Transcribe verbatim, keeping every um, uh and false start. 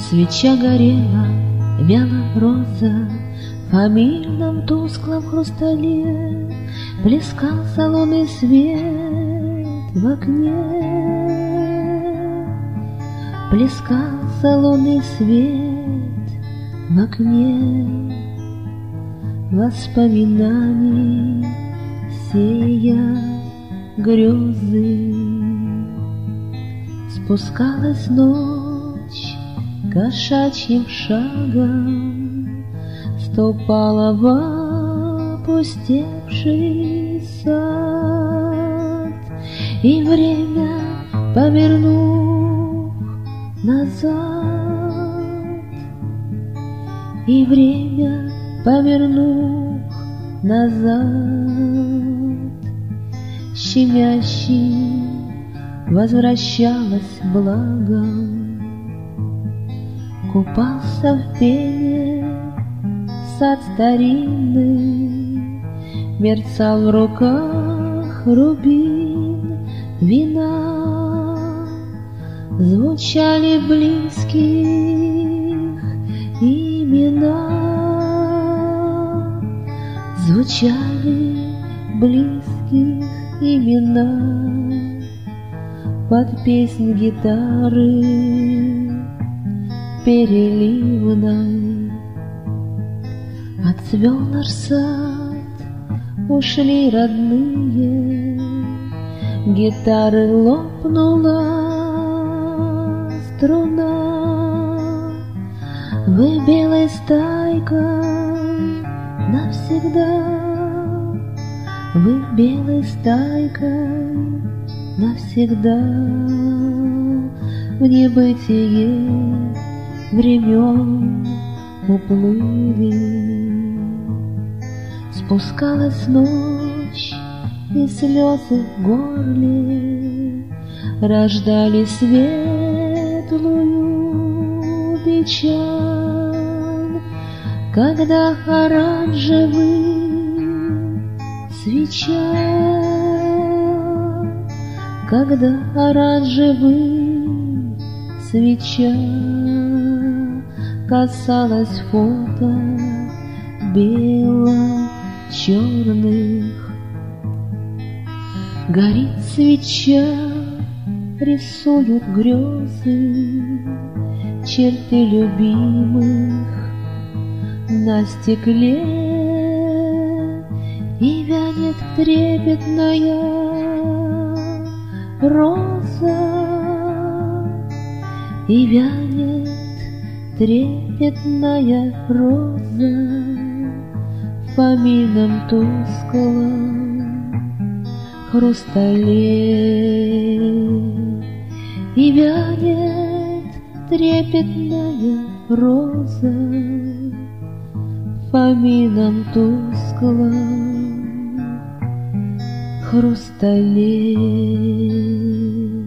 Свеча горела, вяла роза, в фамильном тусклом хрустале плескался лунный свет в окне. Плескался лунный свет в окне, воспоминаний сея грезы. Спускалась ночь кошачьим шагом, ступала в опустевший сад, и время, повернув назад, и время, повернув назад, щемящий возвращалась благом. Купался в пене сад старинный, мерцал в руках рубин вина, звучали близких имена, звучали близких имена под песнь гитары переливной. Отцвел наш сад, ушли родные, гитары лопнула струна. Вы белой стайкой навсегда, вы белой стайкой навсегда в небытие времен уплыли. Спускалась ночь, и слезы в горле рождали светлую печаль, когда оранжевый свеча, когда оранжевый свеча касалась фото бело-черных. Горит свеча, рисуют грезы, черты любимых на стекле, и вянет трепетная роза, и вянет трепетная роза в фамильном тусклом хрустале, и вянет трепетная роза в фамильном тусклом хрустале.